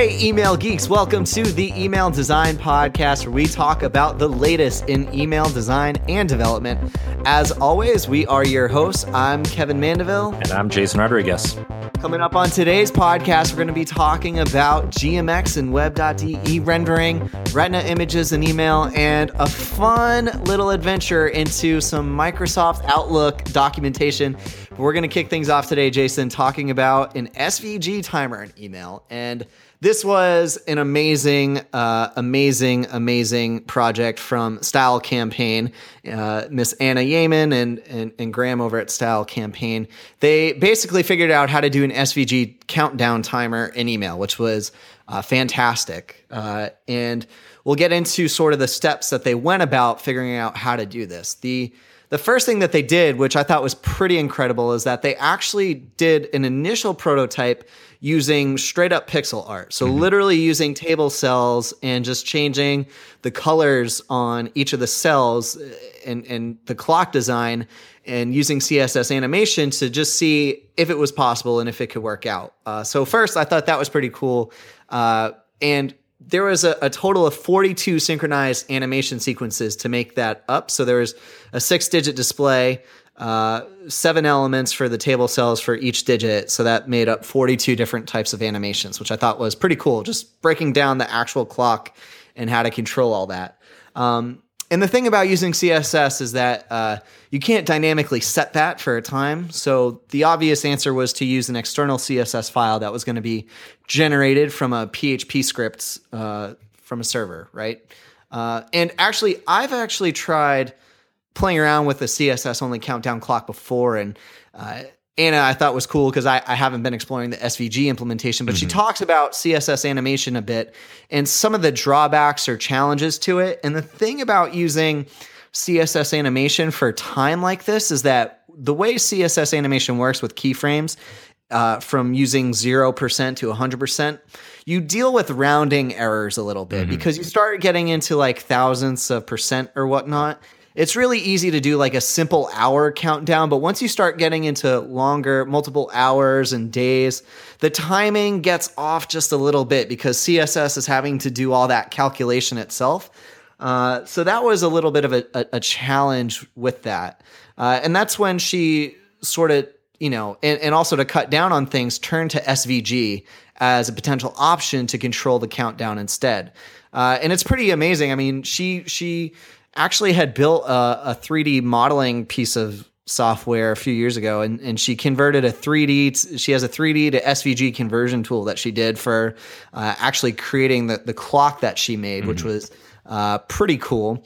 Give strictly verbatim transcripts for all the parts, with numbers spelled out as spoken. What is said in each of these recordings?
Hey, email geeks, welcome to the Email Design Podcast, where we talk about the latest in email design and development. As always, we are your hosts. I'm Kevin Mandeville. And I'm Jason Rodriguez. Coming up on today's podcast, we're going to be talking about G M X and Web.de rendering, Retina images and email, and a fun little adventure into some Microsoft Outlook documentation. But we're going to kick things off today, Jason, talking about an S V G timer in email. And this was an amazing, uh, amazing, amazing project from Style Campaign. Uh, Miss Anna Yeaman and, and, and Graham over at Style Campaign, they basically figured out how to do an S V G countdown timer in email, which was uh, fantastic. Uh, and we'll get into sort of the steps that they went about figuring out how to do this. The The first thing that they did, which I thought was pretty incredible, is that they actually did an initial prototype using straight up pixel art. So mm-hmm. literally using table cells and just changing the colors on each of the cells and, and the clock design and using C S S animation to just see if it was possible and if it could work out. Uh, so first, I thought that was pretty cool. Uh, and There was a, a total of forty-two synchronized animation sequences to make that up. So there was a six-digit display, uh, seven elements for the table cells for each digit. So that made up forty-two different types of animations, which I thought was pretty cool, just breaking down the actual clock and how to control all that. Um, and the thing about using C S S is that uh, you can't dynamically set that for a time. So the obvious answer was to use an external C S S file that was going to be generated from a P H P script uh, from a server, right? Uh, and actually, I've actually tried playing around with the C S S only countdown clock before, and uh, Anna I thought was cool because I, I haven't been exploring the S V G implementation, but mm-hmm. she talks about C S S animation a bit and some of the drawbacks or challenges to it. And the thing about using C S S animation for time like this is that the way C S S animation works with keyframes, uh, from using zero percent to one hundred percent, you deal with rounding errors a little bit mm-hmm. because you start getting into like thousandths of percent or whatnot. It's really easy to do like a simple hour countdown, but once you start getting into longer, multiple hours and days, the timing gets off just a little bit because C S S is having to do all that calculation itself. Uh, so that was a little bit of a, a, a challenge with that. Uh, and that's when she sort of, you know, and, and also to cut down on things, turned to S V G as a potential option to control the countdown instead. Uh, and it's pretty amazing. I mean, she she... actually had built a, a three D modeling piece of software a few years ago, and, and she converted a three D, t- she has a three D to S V G conversion tool that she did for uh, actually creating the, the clock that she made, mm-hmm. which was uh, pretty cool.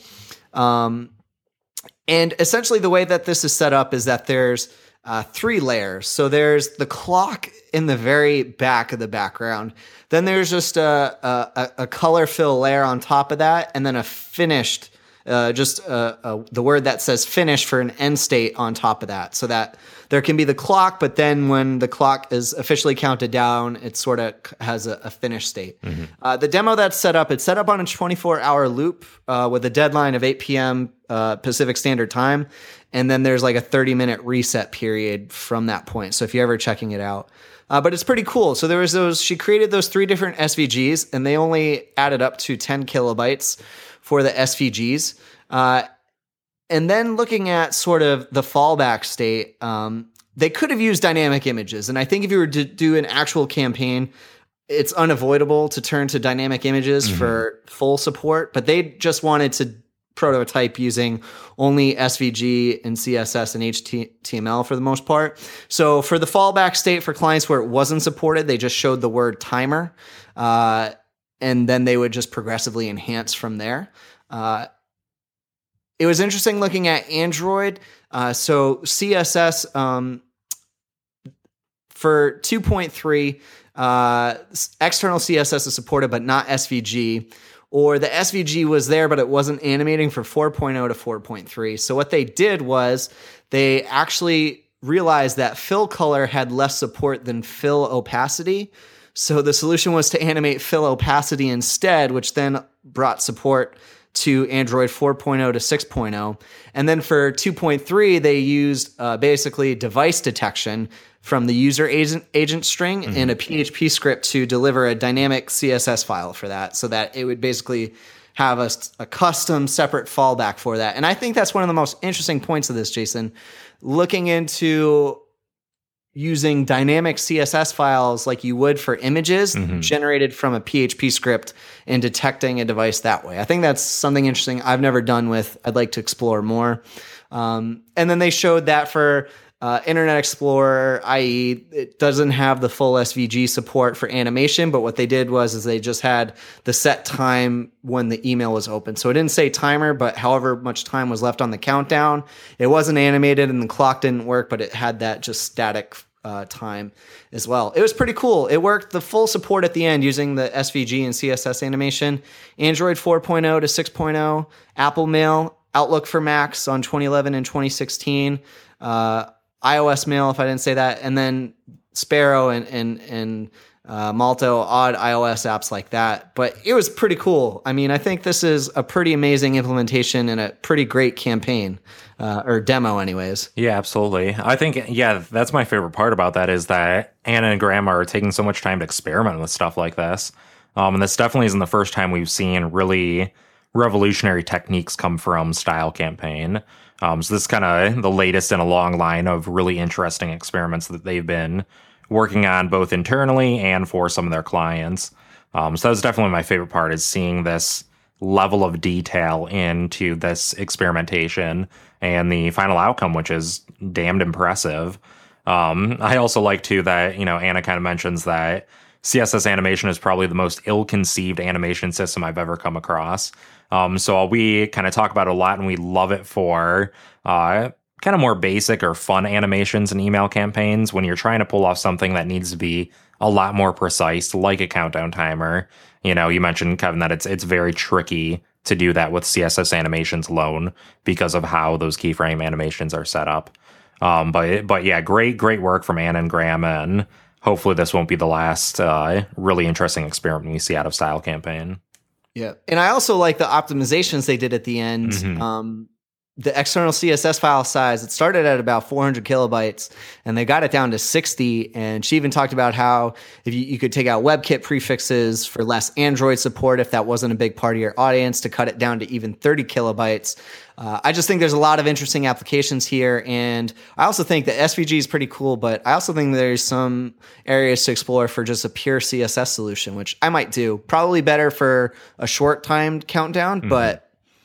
Um, and essentially the way that this is set up is that there's uh, three layers. So there's the clock in the very back of the background. Then there's just a, a, a color fill layer on top of that, and then a finished Uh, just uh, uh, the word that says finish for an end state on top of that, so that there can be the clock, but then when the clock is officially counted down, it sort of has a, a finish state. Mm-hmm. Uh, the demo that's set up, it's set up on a twenty-four hour loop uh, with a deadline of eight p.m. Uh, Pacific Standard Time, and then there's like a thirty minute reset period from that point. So if you're ever checking it out. Uh, but it's pretty cool. So there was those, she created those three different S V Gs, and they only added up to ten kilobytes for the S V Gs. Uh, and then looking at sort of the fallback state, um, they could have used dynamic images. And I think if you were to do an actual campaign, it's unavoidable to turn to dynamic images mm-hmm. for full support, but they just wanted to prototype using only S V G and C S S and H T M L for the most part. So for the fallback state for clients where it wasn't supported, they just showed the word timer, uh, and then they would just progressively enhance from there. Uh, it was interesting looking at Android. Uh, so C S S um, for two point three, uh, external C S S is supported, but not S V G. Or the S V G was there, but it wasn't animating for four point oh to four point three. So what they did was they actually realized that fill color had less support than fill opacity. So the solution was to animate fill opacity instead, which then brought support to Android four point oh to six point oh. And then for two point three, they used uh, basically device detection from the user agent, agent string mm-hmm. and a P H P script to deliver a dynamic C S S file for that, so that it would basically have a, a custom separate fallback for that. And I think that's one of the most interesting points of this, Jason. Looking into using dynamic C S S files like you would for images mm-hmm. generated from a P H P script and detecting a device that way. I think that's something interesting I've never done with. I'd like to explore more. Um, and then they showed that for uh, Internet Explorer, that is it doesn't have the full S V G support for animation, but what they did was is they just had the set time when the email was open. So it didn't say timer, but however much time was left on the countdown, it wasn't animated and the clock didn't work, but it had that just static Uh, time as well. It was pretty cool. It worked the full support at the end using the S V G and C S S animation. Android four point oh to six point oh, Apple Mail, Outlook for Macs on twenty eleven and twenty sixteen, uh, iOS Mail, if I didn't say that, and then Sparrow and and and uh, Malto, odd iOS apps like that. But it was pretty cool. I mean, I think this is a pretty amazing implementation and a pretty great campaign. Uh, or demo anyways. Yeah, absolutely. I think, yeah, that's my favorite part about that is that Anna and Graham are taking so much time to experiment with stuff like this. Um, and this definitely isn't the first time we've seen really revolutionary techniques come from Style Campaign. Um, so this is kind of the latest in a long line of really interesting experiments that they've been working on both internally and for some of their clients. Um, so that's definitely my favorite part, is seeing this level of detail into this experimentation and the final outcome, which is damned impressive. Um, I also like, too, that, you know, Anna kind of mentions that C S S animation is probably the most ill-conceived animation system I've ever come across. Um, so we kind of talk about it a lot, and we love it for uh, kind of more basic or fun animations and email campaigns when you're trying to pull off something that needs to be a lot more precise, like a countdown timer. You know, you mentioned, Kevin, that it's it's very tricky to do that with C S S animations alone because of how those keyframe animations are set up. Um, but but yeah, great great work from Anna and Graham, and hopefully this won't be the last uh, really interesting experiment we see out of Style Campaign. Yeah, and I also like the optimizations they did at the end. Mm-hmm. Um, the external C S S file size, it started at about four hundred kilobytes and they got it down to sixty. And she even talked about how if you, you could take out WebKit prefixes for less Android support, if that wasn't a big part of your audience, to cut it down to even thirty kilobytes. Uh, I just think there's a lot of interesting applications here. And I also think that S V G is pretty cool, but I also think there's some areas to explore for just a pure C S S solution, which I might do. Probably better for a short timed countdown, mm-hmm. but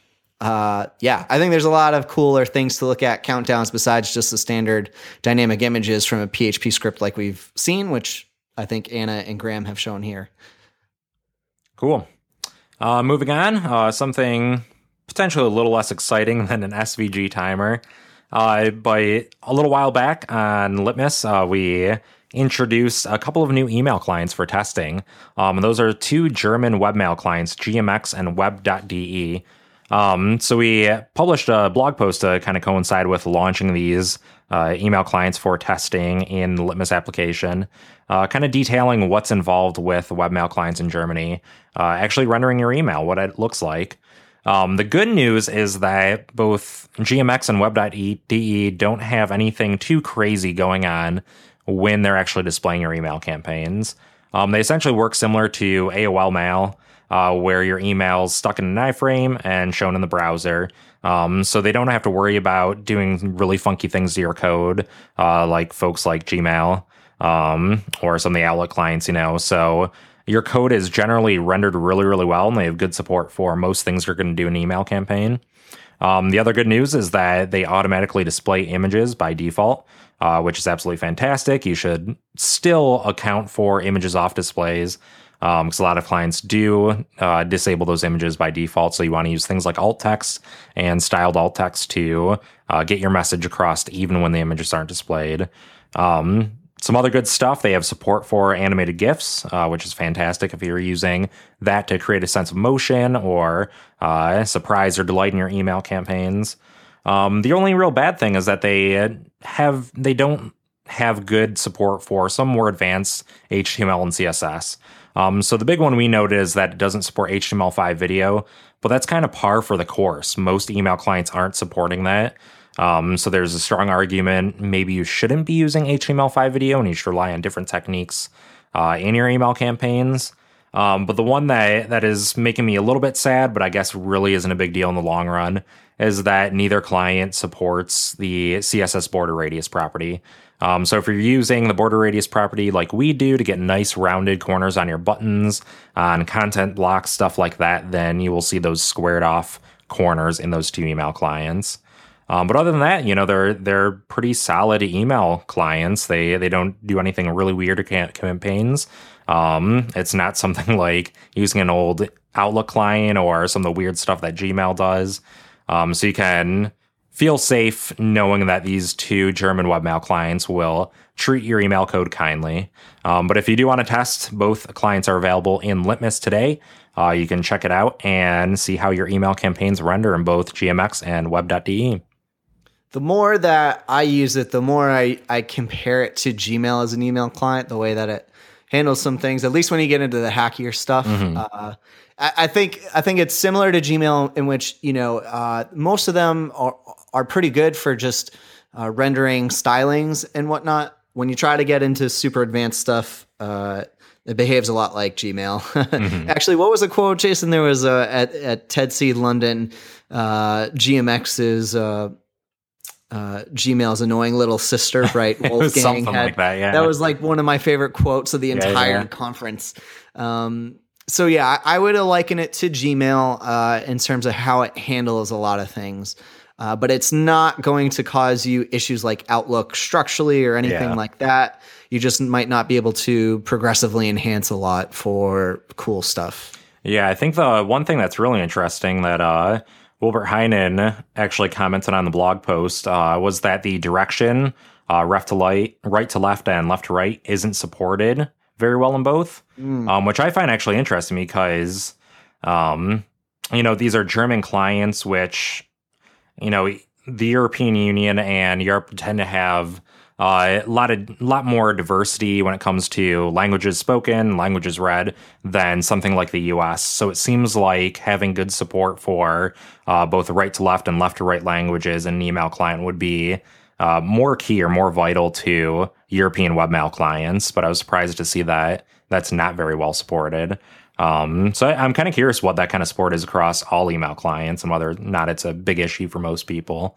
Uh, yeah, I think there's a lot of cooler things to look at countdowns besides just the standard dynamic images from a P H P script like we've seen, which I think Anna and Graham have shown here. Cool. Uh, moving on, uh, something potentially a little less exciting than an S V G timer. Uh, but a little while back on Litmus, uh, we introduced a couple of new email clients for testing. Um, and those are two German webmail clients, G M X and web dot D E. Um, so we published a blog post to kind of coincide with launching these uh, email clients for testing in the Litmus application, uh, kind of detailing what's involved with webmail clients in Germany, uh, actually rendering your email, what it looks like. Um, the good news is that both G M X and web dot D E don't have anything too crazy going on when they're actually displaying your email campaigns. Um, they essentially work similar to A O L Mail, Uh, where your email's stuck in an iframe and shown in the browser. Um, so they don't have to worry about doing really funky things to your code, uh, like folks like Gmail um, or some of the Outlook clients, you know. So your code is generally rendered really, really well, and they have good support for most things you're going to do in an email campaign. Um, the other good news is that they automatically display images by default, uh, which is absolutely fantastic. You should still account for images off displays, because um, a lot of clients do uh, disable those images by default. So you want to use things like alt text and styled alt text to uh, get your message across even when the images aren't displayed. Um, some other good stuff, they have support for animated GIFs, uh, which is fantastic if you're using that to create a sense of motion or uh, surprise or delight in your email campaigns. Um, the only real bad thing is that they have they don't have good support for some more advanced H T M L and C S S. Um, so the big one we noted is that it doesn't support H T M L five video, but that's kind of par for the course. Most email clients aren't supporting that. Um, so there's a strong argument maybe you shouldn't be using H T M L five video and you should rely on different techniques uh, in your email campaigns. Um, but the one that that is making me a little bit sad, but I guess really isn't a big deal in the long run, is that neither client supports the C S S border radius property. Um, so if you're using the border radius property like we do to get nice rounded corners on your buttons, on content blocks, stuff like that, then you will see those squared off corners in those two email clients. Um, but other than that, you know, they're they're pretty solid email clients. They they don't do anything really weird to campaigns. Um, it's not something like using an old Outlook client or some of the weird stuff that Gmail does. Um, so you can feel safe knowing that these two German webmail clients will treat your email code kindly. Um, but if you do want to test, both clients are available in Litmus today. Uh, you can check it out and see how your email campaigns render in both G M X and web dot D E. The more that I use it, the more I, I compare it to Gmail as an email client, the way that it handles some things, at least when you get into the hackier stuff. Mm-hmm. Uh, I, I think I think it's similar to Gmail in which, you know, uh, most of them are, are pretty good for just uh, rendering stylings and whatnot. When you try to get into super advanced stuff, uh, it behaves a lot like Gmail. Mm-hmm. Actually, what was the quote, Jason? There was uh, at, at TEDseed London, uh, G M X's uh, uh, Gmail's annoying little sister, right? Wolfgang something had, like that, yeah. That was like one of my favorite quotes of the entire yeah, yeah. conference. Um, so yeah, I, I would liken it to Gmail uh, in terms of how it handles a lot of things. Uh, but it's not going to cause you issues like Outlook structurally or anything yeah. like that. You just might not be able to progressively enhance a lot for cool stuff. Yeah, I think the one thing that's really interesting that uh, Wilbert Heinen actually commented on the blog post uh, was that the direction, uh, left to light, right to left, and left to right isn't supported very well in both, mm. um, which I find actually interesting because, um, you know, these are German clients, which, you know, the European Union and Europe tend to have uh, a lot of lot more diversity when it comes to languages spoken, languages read than something like the U S. So it seems like having good support for uh, both right to left and left to right languages in an email client would be uh, more key or more vital to European webmail clients. But I was surprised to see that that's not very well supported. Um, so I, I'm kind of curious what that kind of support is across all email clients and whether or not it's a big issue for most people.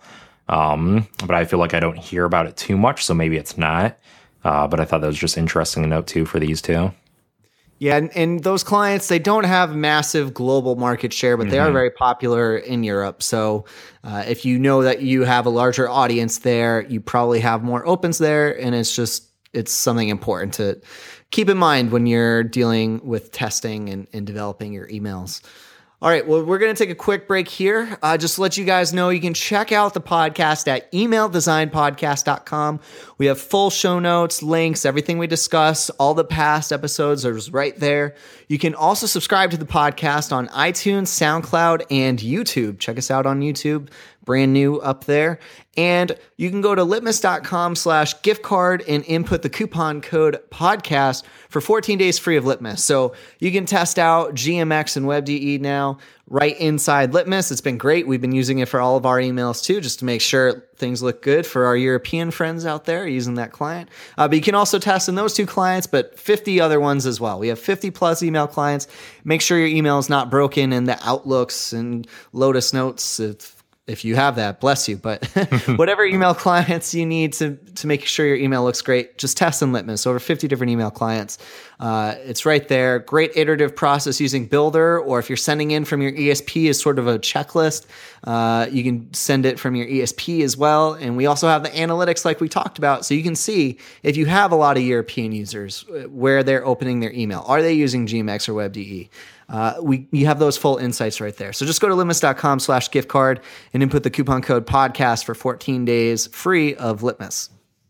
Um, but I feel like I don't hear about it too much, so maybe it's not. Uh, but I thought that was just interesting to note too for these two. Yeah, and, and those clients, they don't have massive global market share, but they mm-hmm. are very popular in Europe. So uh, if you know that you have a larger audience there, you probably have more opens there, and it's just it's something important to keep in mind when you're dealing with testing and, and developing your emails. All right, well, we're going to take a quick break here. Uh, just to let you guys know, you can check out the podcast at email design podcast dot com. We have full show notes, links, everything we discuss, all the past episodes are right there. You can also subscribe to the podcast on iTunes, SoundCloud, and YouTube. Check us out on YouTube. Brand new up there. And you can go to litmus.com slash gift card and input the coupon code podcast for fourteen days free of Litmus. So you can test out G M X and WebDE now right inside Litmus. It's been great. We've been using it for all of our emails too, just to make sure things look good for our European friends out there using that client. Uh, but you can also test in those two clients, but fifty other ones as well. We have fifty plus email clients. Make sure your email is not broken in the Outlooks and Lotus Notes. If, If you have that, bless you. But whatever email clients you need to, to make sure your email looks great, just test in Litmus. Over fifty different email clients. Uh, it's right there. Great iterative process using Builder, or if you're sending in from your E S P as sort of a checklist, uh, you can send it from your E S P as well. And we also have the analytics like we talked about. So you can see if you have a lot of European users, where they're opening their email. Are they using G M X or WebDE? Uh, we you have those full insights right there. So just go to litmus.com slash gift card and input the coupon code podcast for fourteen days free of Litmus.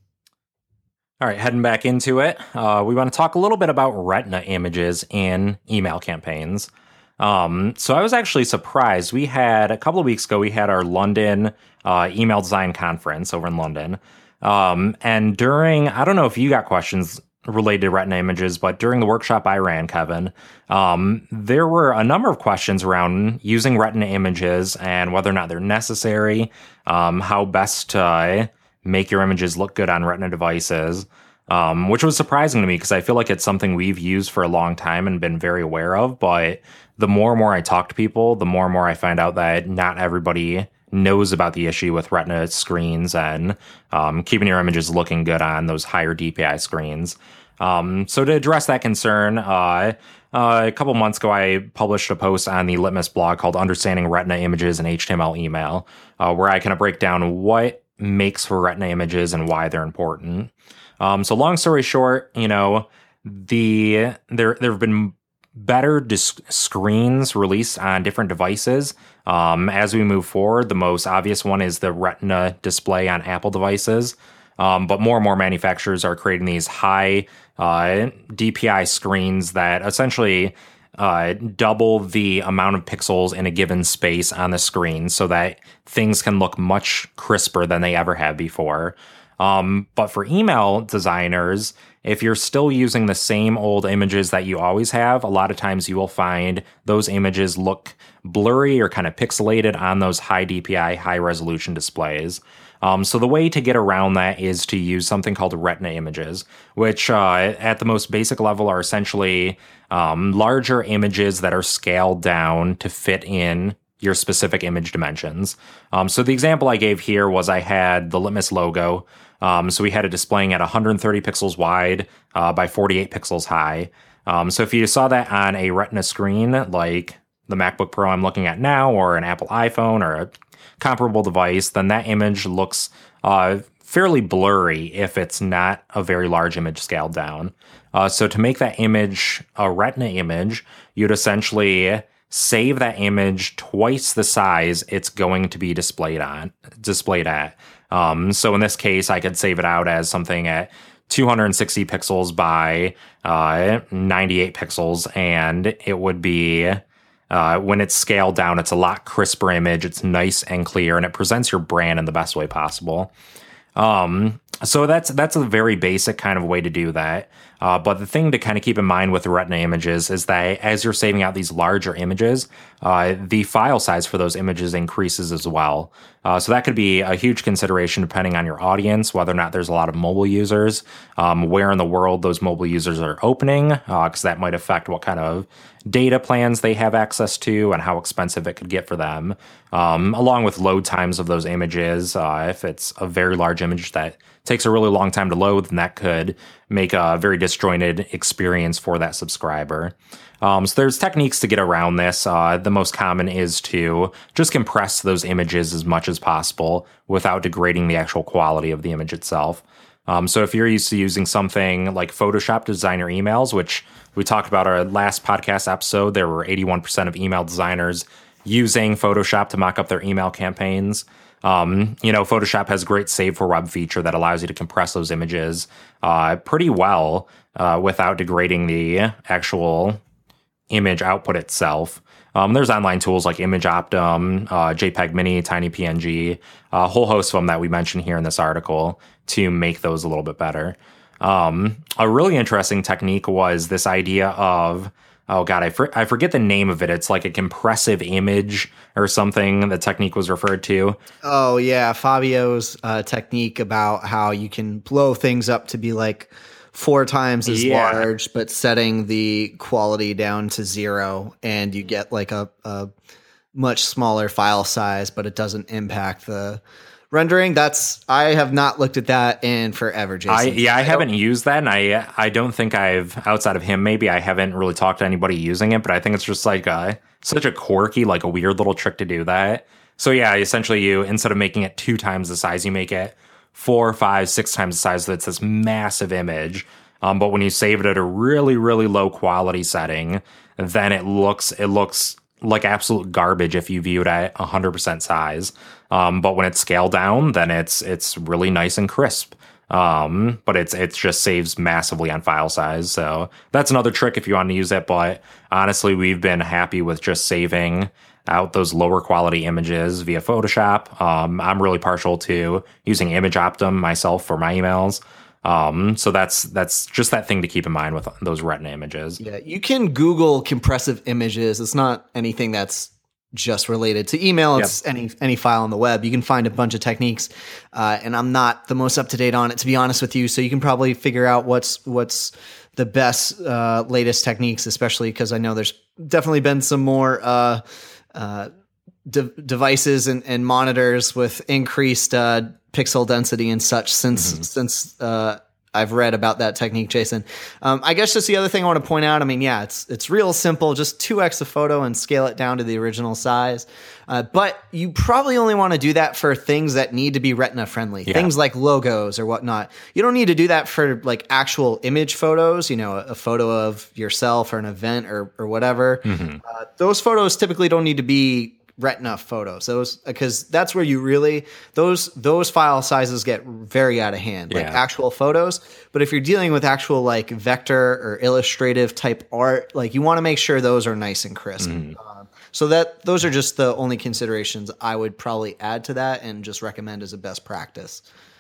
All right, heading back into it, uh, we want to talk a little bit about retina images in email campaigns. Um, so I was actually surprised. We had, a couple of weeks ago, we had our London uh, email design conference over in London. Um, and during, I don't know if you got questions related to Retina images, but during the workshop I ran, Kevin, um, there were a number of questions around using Retina images and whether or not they're necessary, um, how best to make your images look good on Retina devices, um, which was surprising to me because I feel like it's something we've used for a long time and been very aware of. But the more and more I talk to people, the more and more I find out that not everybody knows about the issue with Retina screens and um, keeping your images looking good on those higher D P I screens. Um, so to address that concern, uh, uh, a couple months ago, I published a post on the Litmus blog called Understanding Retina Images in H T M L Email, uh, where I kind of break down what makes for Retina images and why they're important. Um, so long story short, you know, the there there have been better dis- screens released on different devices. Um, as we move forward, the most obvious one is the Retina display on Apple devices. Um, but more and more manufacturers are creating these high uh, D P I screens that essentially uh, double the amount of pixels in a given space on the screen so that things can look much crisper than they ever have before. Um, but for email designers, if you're still using the same old images that you always have, a lot of times you will find those images look blurry or kind of pixelated on those high D P I, high resolution displays. Um, so the way to get around that is to use something called Retina images, which uh, at the most basic level are essentially um, larger images that are scaled down to fit in your specific image dimensions. Um, so the example I gave here was I had the Litmus logo. Um, so we had it displaying at one hundred thirty pixels wide uh, by forty-eight pixels high. Um, so if you saw that on a Retina screen, like the MacBook Pro I'm looking at now, or an Apple iPhone, or a comparable device, then that image looks uh, fairly blurry if it's not a very large image scaled down. Uh, so to make that image a Retina image, you'd essentially save that image twice the size it's going to be displayed on, displayed at. Um, so in this case, I could save it out as something at two hundred sixty pixels by uh, ninety-eight pixels, and it would be, uh, when it's scaled down, it's a lot crisper image. It's nice and clear, and it presents your brand in the best way possible. Um, so that's that's a very basic kind of way to do that. Uh, but the thing to kind of keep in mind with the Retina images is that as you're saving out these larger images, uh, the file size for those images increases as well. Uh, so that could be a huge consideration depending on your audience, whether or not there's a lot of mobile users, um, where in the world those mobile users are opening, because uh, that might affect what kind of data plans they have access to and how expensive it could get for them, um, along with load times of those images. Uh, if it's a very large image that takes a really long time to load, then that could make a very disjointed experience for that subscriber. Um, so there's techniques to get around this. Uh, the most common is to just compress those images as much as possible without degrading the actual quality of the image itself. Um, so if you're used to using something like Photoshop to design your emails, which we talked about our last podcast episode, there were eighty-one percent of email designers using Photoshop to mock up their email campaigns. Um, you know, Photoshop has a great Save for Web feature that allows you to compress those images uh, pretty well uh, without degrading the actual image output itself. Um, there's online tools like ImageOptum, uh, JPEG Mini, TinyPNG, a whole host of them that we mentioned here in this article to make those a little bit better. Um, a really interesting technique was this idea of, oh God, I, for, I forget the name of it. It's like a compressive image or something the technique was referred to. Oh, yeah. Fabio's uh, technique about how you can blow things up to be like four times as yeah. large, but setting the quality down to zero, and you get like a, a much smaller file size, but it doesn't impact the rendering. That's I have not looked at that in forever, Jason. I, yeah, I, I haven't used that, and I I don't think I've, outside of him, maybe I haven't really talked to anybody using it, but I think it's just like a, such a quirky, like a weird little trick to do that. So yeah, essentially you, instead of making it two times the size, you make it four, five, six times the size, so it's this massive image. Um, but when you save it at a really, really low quality setting, then it looks it looks like absolute garbage if you view it at one hundred percent size. Um, but when it's scaled down, then it's it's really nice and crisp. Um, but it's it's just saves massively on file size. So that's another trick if you want to use it. But honestly, we've been happy with just saving out those lower quality images via Photoshop. Um, I'm really partial to using Image Optim myself for my emails. Um, so that's that's just that thing to keep in mind with those Retina images. Yeah, you can Google compressive images. It's not anything that's just related to email. It's yep. any any file on the web. You can find a bunch of techniques, uh, and I'm not the most up to date on it, to be honest with you. So you can probably figure out what's what's the best uh, latest techniques, especially because I know there's definitely been some more uh, uh, de- devices and, and monitors with increased uh, pixel density and such since mm-hmm. since uh, I've read about that technique, Jason. Um, I guess just the other thing I want to point out, I mean, yeah, it's it's real simple. Just two x the photo and scale it down to the original size. Uh, but you probably only want to do that for things that need to be Retina friendly, yeah. things like logos or whatnot. You don't need to do that for like actual image photos, you know, a, a photo of yourself or an event or or whatever. Mm-hmm. Uh, those photos typically don't need to be Retina photos, those because that's where you really those those file sizes get very out of hand, like yeah. actual photos. But if you're dealing with actual like vector or illustrative type art, like you want to make sure those are nice and crisp. Mm. Um, so that those are just the only considerations I would probably add to that and just recommend as a best practice.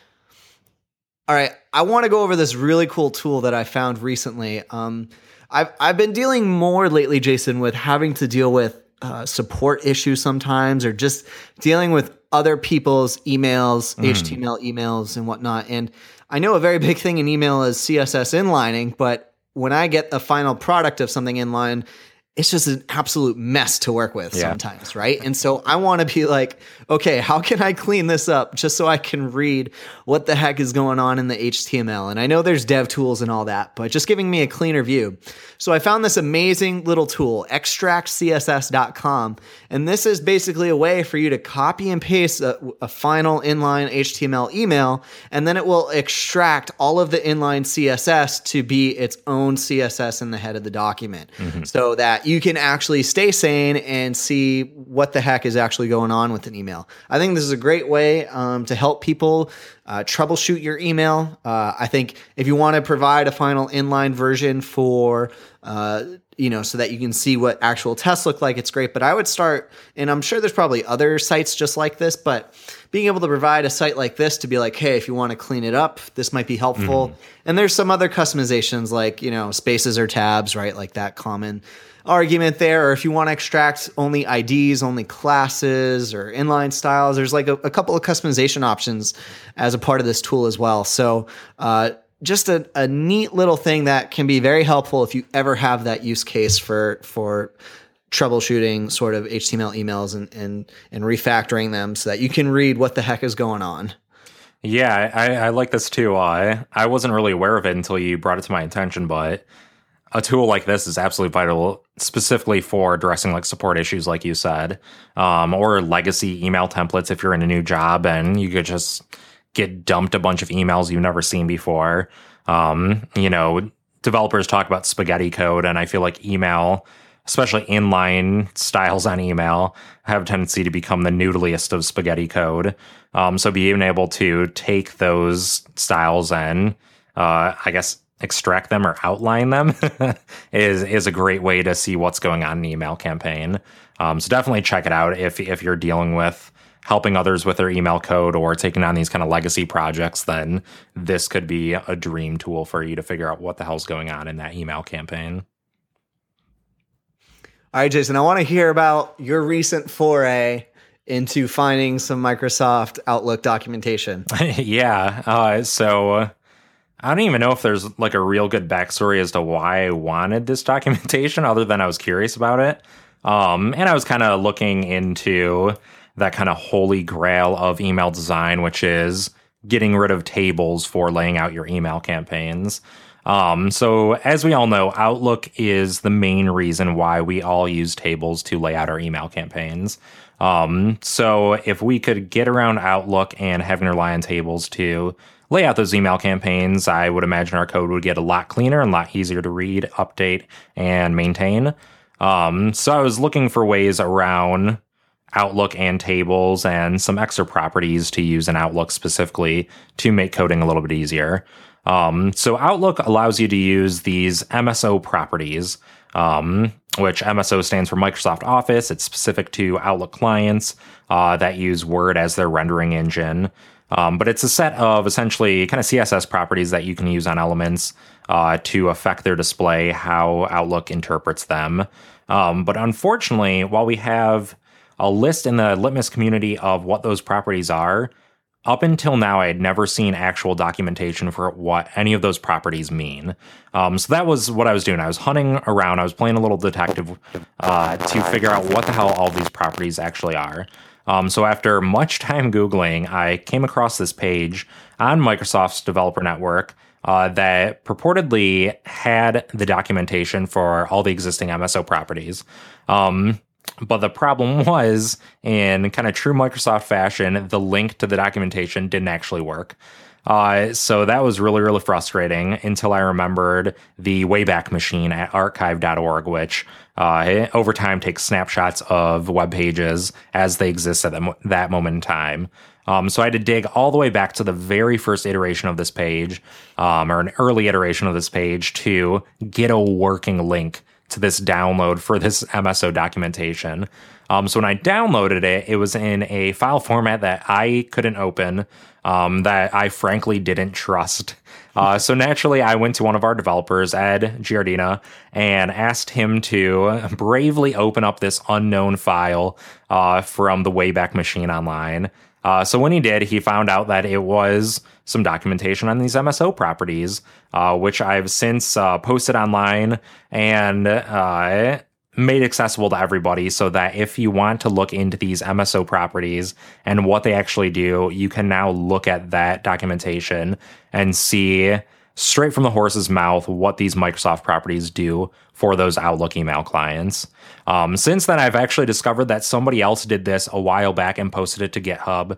All right, I want to go over this really cool tool that I found recently. Um, I've I've been dealing more lately, Jason, with having to deal with Uh, support issues sometimes, or just dealing with other people's emails, mm. H T M L emails and whatnot. And I know a very big thing in email is C S S inlining, but when I get the final product of something inline, it's just an absolute mess to work with yeah. sometimes, right? And so I want to be like, okay, how can I clean this up just so I can read what the heck is going on in the H T M L? And I know there's dev tools and all that, but just giving me a cleaner view. So I found this amazing little tool, extract C S S dot com. And this is basically a way for you to copy and paste a, a final inline H T M L email, and then it will extract all of the inline C S S to be its own C S S in the head of the document, mm-hmm. so that you can actually stay sane and see what the heck is actually going on with an email. I think this is a great way um, to help people uh, troubleshoot your email. Uh, I think if you want to provide a final inline version for, uh, you know, so that you can see what actual tests look like, it's great. But I would start, and I'm sure there's probably other sites just like this, but being able to provide a site like this to be like, hey, if you want to clean it up, this might be helpful. Mm-hmm. And there's some other customizations like, you know, spaces or tabs, right? Like that common argument there. Or if you want to extract only I Ds, only classes or inline styles, there's like a, a couple of customization options as a part of this tool as well. So uh, just a, a neat little thing that can be very helpful if you ever have that use case for for troubleshooting sort of H T M L emails and, and, and refactoring them so that you can read what the heck is going on. Yeah, I, I like this too. I, I wasn't really aware of it until you brought it to my attention, but a tool like this is absolutely vital, specifically for addressing like support issues, like you said, um, or legacy email templates if you're in a new job and you could just get dumped a bunch of emails you've never seen before. Um, you know, developers talk about spaghetti code, and I feel like email, especially inline styles on email, have a tendency to become the noodliest of spaghetti code. Um, so being able to take those styles and, uh, I guess, extract them or outline them is is a great way to see what's going on in an email campaign. Um, so definitely check it out if if you're dealing with helping others with their email code or taking on these kind of legacy projects, then this could be a dream tool for you to figure out what the hell's going on in that email campaign. All right, Jason, I want to hear about your recent foray into finding some Microsoft Outlook documentation. yeah. Uh, so I don't even know if there's like a real good backstory as to why I wanted this documentation other than I was curious about it. Um, and I was kind of looking into that kind of holy grail of email design, which is getting rid of tables for laying out your email campaigns. Um, so as we all know, Outlook is the main reason why we all use tables to lay out our email campaigns. Um, so if we could get around Outlook and having to rely on tables to lay out those email campaigns, I would imagine our code would get a lot cleaner and a lot easier to read, update, and maintain. Um, so I was looking for ways around Outlook and tables and some extra properties to use in Outlook specifically to make coding a little bit easier. Um, so Outlook allows you to use these M S O properties, um, which M S O stands for Microsoft Office. It's specific to Outlook clients uh, that use Word as their rendering engine. Um, but it's a set of essentially kind of C S S properties that you can use on elements uh, to affect their display, how Outlook interprets them. Um, but unfortunately, while we have a list in the Litmus community of what those properties are, up until now, I had never seen actual documentation for what any of those properties mean. Um, so that was what I was doing. I was hunting around. I was playing a little detective uh, to figure out what the hell all these properties actually are. Um, so after much time Googling, I came across this page on Microsoft's developer network uh, that purportedly had the documentation for all the existing M S O properties. Um, But the problem was, in kind of true Microsoft fashion, the link to the documentation didn't actually work. Uh, so that was really, really frustrating until I remembered the Wayback Machine at archive dot org, which uh, over time takes snapshots of web pages as they exist at the, that moment in time. Um, so I had to dig all the way back to the very first iteration of this page, um, or an early iteration of this page, to get a working link to this download for this M S O documentation. Um, so when I downloaded it, it was in a file format that I couldn't open, um, that I frankly didn't trust. Uh, so naturally, I went to one of our developers, Ed Giardina, and asked him to bravely open up this unknown file uh, from the Wayback Machine online. Uh, so when he did, he found out that it was some documentation on these M S O properties, uh, which I've since uh, posted online and uh, made accessible to everybody, so that if you want to look into these M S O properties and what they actually do, you can now look at that documentation and see straight from the horse's mouth what these Microsoft properties do for those Outlook email clients. Um, since then, I've actually discovered that somebody else did this a while back and posted it to GitHub.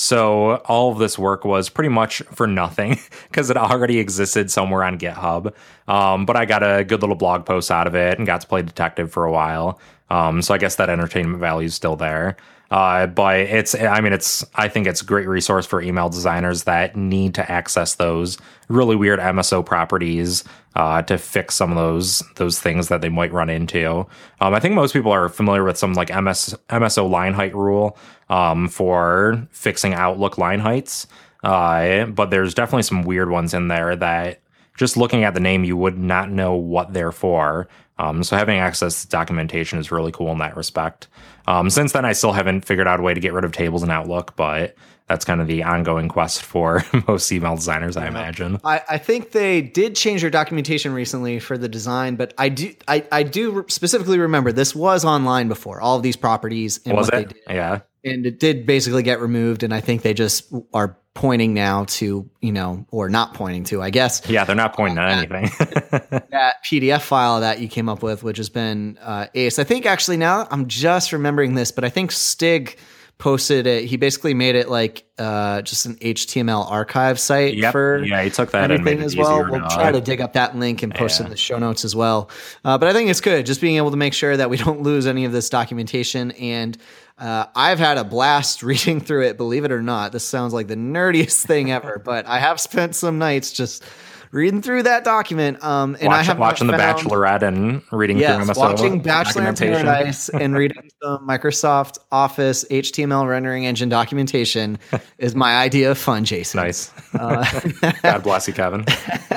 So all of this work was pretty much for nothing because it already existed somewhere on GitHub. Um, but I got a good little blog post out of it and got to play detective for a while. Um, so I guess that entertainment value is still there. Uh, but it's, I mean, it's, I think it's a great resource for email designers that need to access those really weird M S O properties uh, to fix some of those those things that they might run into. Um, I think most people are familiar with some like M S, M S O line height rule um, for fixing Outlook line heights. Uh, but there's definitely some weird ones in there that just looking at the name, you would not know what they're for. Um, so having access to documentation is really cool in that respect. Um, since then, I still haven't figured out a way to get rid of tables in Outlook, but that's kind of the ongoing quest for most email designers, I imagine. I, I think they did change their documentation recently for the design, but I do I, I do specifically remember this was online before, all of these properties and was what it? they did. Yeah. And it did basically get removed, and I think they just are pointing now to, you know, or not pointing to, I guess. Yeah, they're not pointing uh, at anything. That P D F file that you came up with, which has been uh, ace. I think actually now I'm just remembering this, but I think Stig posted it. He basically made it like uh, just an H T M L archive site yep. for yeah, he took that and made it as well. easier We'll to try to dig up that link and post yeah. it in the show notes as well. Uh, but I think it's good just being able to make sure that we don't lose any of this documentation. And uh, I've had a blast reading through it, believe it or not. This sounds like the nerdiest thing ever, but I have spent some nights just reading through that document. Um, and Watch, I have watching The found, Bachelorette and reading yes, through M S O watching Bachelor in documentation. Paradise and reading some Microsoft Office H T M L rendering engine documentation is my idea of fun, Jason. Nice. Uh, God bless you, Kevin.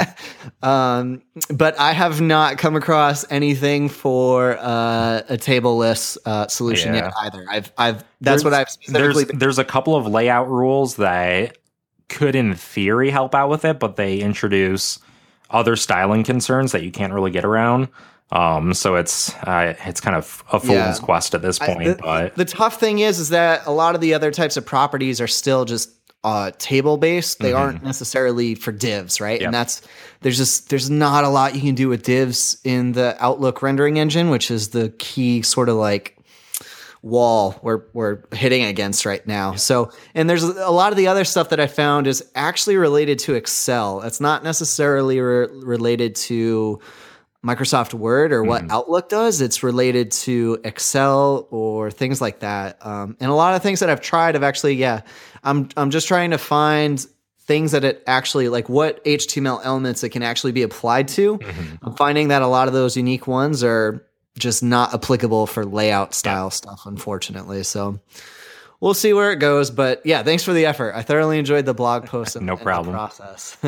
um, but I have not come across anything for uh, a tableless uh, solution Yeah. yet either. I've, I've. There's- That's what I've specifically. There's, there's a couple of layout rules that could, in theory, help out with it, but they introduce other styling concerns that you can't really get around. Um, so it's uh, it's kind of a fool's Yeah. quest at this point. I, the, but the tough thing is, is that a lot of the other types of properties are still just uh, table based. They Mhm. aren't necessarily for divs, right? Yep. And that's there's just there's not a lot you can do with divs in the Outlook rendering engine, which is the key sort of like wall we're we're hitting against right now. So, and there's a lot of the other stuff that I found is actually related to Excel. It's not necessarily re- related to Microsoft Word or what Mhm. Outlook does. It's related to Excel or things like that. Um, and a lot of things that I've tried have actually, yeah, I'm I'm just trying to find things that it actually, like what H T M L elements it can actually be applied to. Mm-hmm. I'm finding that a lot of those unique ones are just not applicable for layout style yeah. stuff, unfortunately. So we'll see where it goes. But yeah, thanks for the effort. I thoroughly enjoyed the blog post and, no and problem. the process.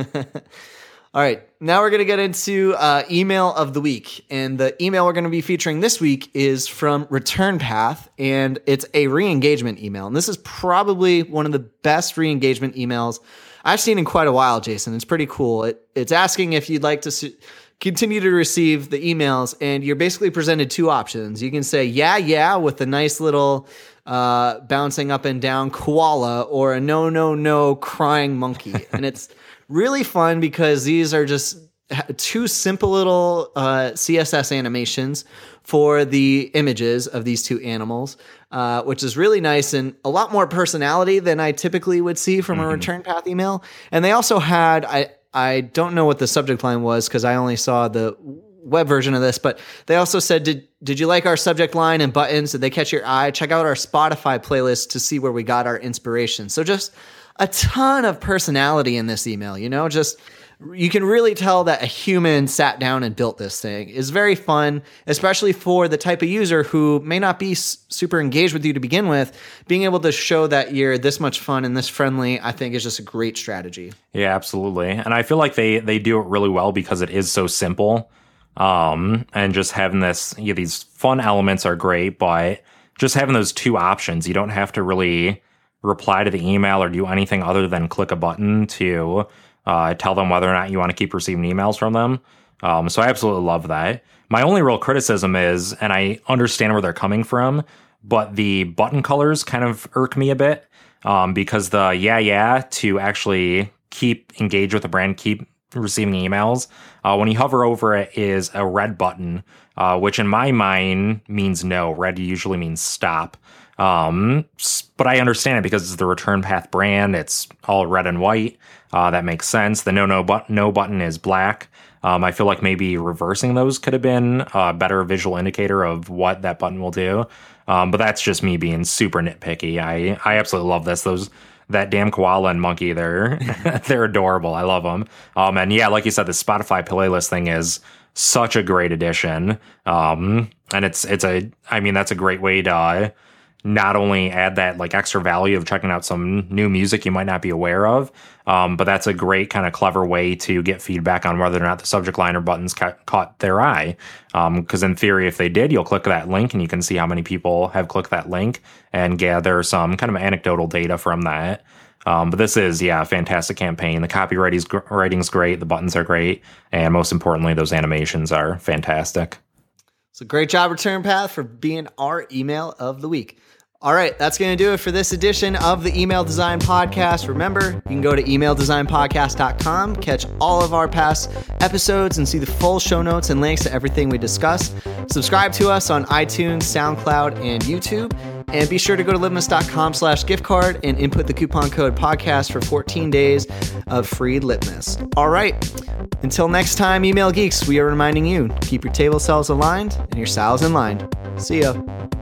All right, now we're going to get into uh, email of the week. And the email we're going to be featuring this week is from Return Path, and it's a re-engagement email. And this is probably one of the best re-engagement emails I've seen in quite a while, Jason. It's pretty cool. It, it's asking if you'd like to su- continue to receive the emails, and you're basically presented two options. You can say, yeah, yeah, with a nice little uh, bouncing up and down koala, or a no, no, no crying monkey. And it's really fun because these are just two simple little uh, C S S animations for the images of these two animals, uh, which is really nice and a lot more personality than I typically would see from mm-hmm. a Return Path email. And they also had, I, I don't know what the subject line was because I only saw the web version of this, but they also said, did did you like our subject line and buttons? Did they catch your eye? Check out our Spotify playlist to see where we got our inspiration. So just a ton of personality in this email, you know, just you can really tell that a human sat down and built this thing. It's very fun, especially for the type of user who may not be s- super engaged with you to begin with. Being able to show that you're this much fun and this friendly, I think is just a great strategy. Yeah, absolutely. And I feel like they, they do it really well because it is so simple. Um, and just having this, you know, these fun elements are great, but just having those two options, you don't have to really reply to the email or do anything other than click a button to uh, tell them whether or not you want to keep receiving emails from them. Um, so I absolutely love that. My only real criticism is, and I understand where they're coming from, but the button colors kind of irk me a bit um, because the yeah, yeah to actually keep engaged with the brand, keep receiving emails, uh, when you hover over it is a red button, uh, which in my mind means no. Red usually means stop. Um, but I understand it because it's the Return Path brand. It's all red and white. Uh, that makes sense. The no, no, but no button is black. Um, I feel like maybe reversing those could have been a better visual indicator of what that button will do. Um, but that's just me being super nitpicky. I, I absolutely love this. Those, that damn koala and monkey, they're, they're adorable. I love them. Um, and yeah, like you said, the Spotify playlist thing is such a great addition. Um, and it's, it's a, I mean, that's a great way to, uh, not only add that like extra value of checking out some new music you might not be aware of, um, but that's a great kind of clever way to get feedback on whether or not the subject line or buttons ca- caught their eye. Because um, in theory, if they did, you'll click that link and you can see how many people have clicked that link and gather some kind of anecdotal data from that. Um, but this is, yeah, a fantastic campaign. The copywriting's great, the buttons are great, and most importantly, those animations are fantastic. So great job, Return Path, for being our email of the week. All right, that's going to do it for this edition of the Email Design Podcast. Remember, you can go to email design podcast dot com, catch all of our past episodes, and see the full show notes and links to everything we discussed. Subscribe to us on iTunes, SoundCloud, and YouTube. And be sure to go to litmus dot com slash gift card and input the coupon code podcast for fourteen days of free Litmus. All right, until next time, Email Geeks, we are reminding you, keep your table cells aligned and your styles in line. See ya.